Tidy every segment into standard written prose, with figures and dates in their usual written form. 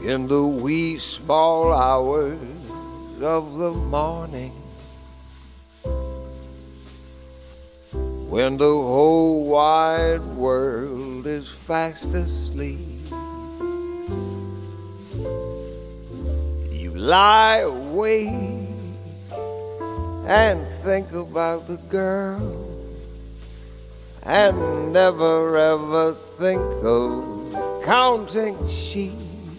in the wee small hours of the morning, when the whole wide world is fast asleep. You lie awake and think about the girl and never ever think of counting sheep.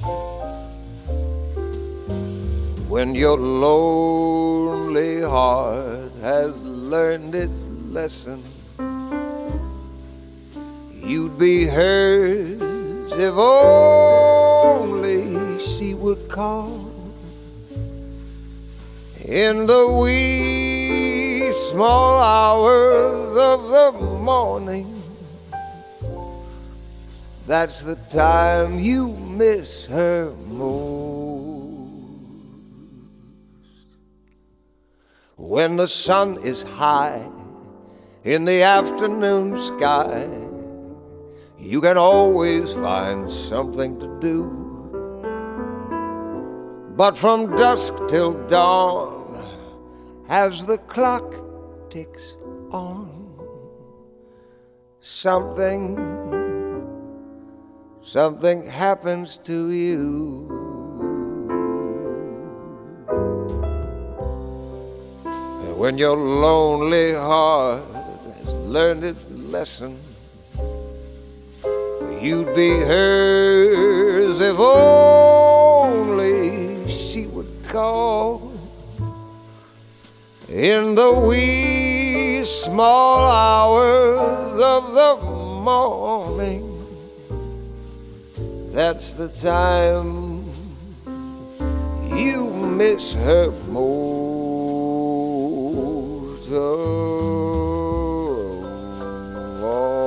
When your lonely heart has learned its lesson, you'd be hers if only she would call in the wee small hours of the morning. That's the time you miss her most. When the sun is high in the afternoon sky, you can always find something to do. But from dusk till dawn, as the clock ticks on, something happens to you. And when your lonely heart has learned its lesson, you'd be hers if only she would call in the wee small hours of the morning. That's the time you miss her most of all.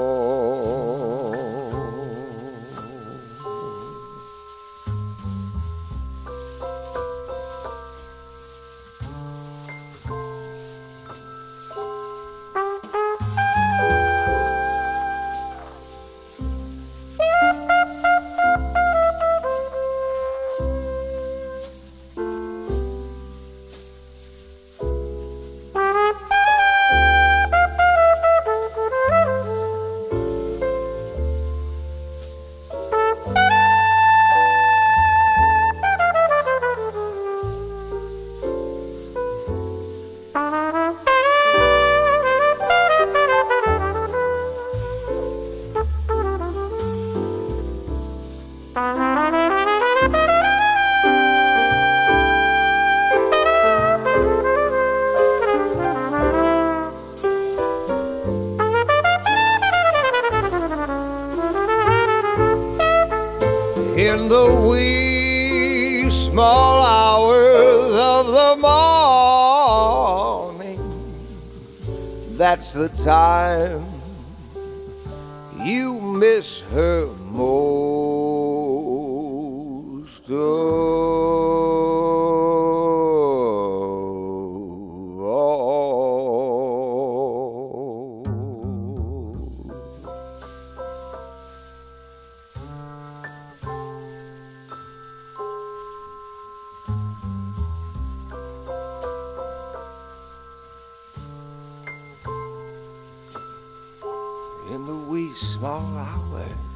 In the wee small hours of the morning, that's the time you miss her most of all. In the wee small hours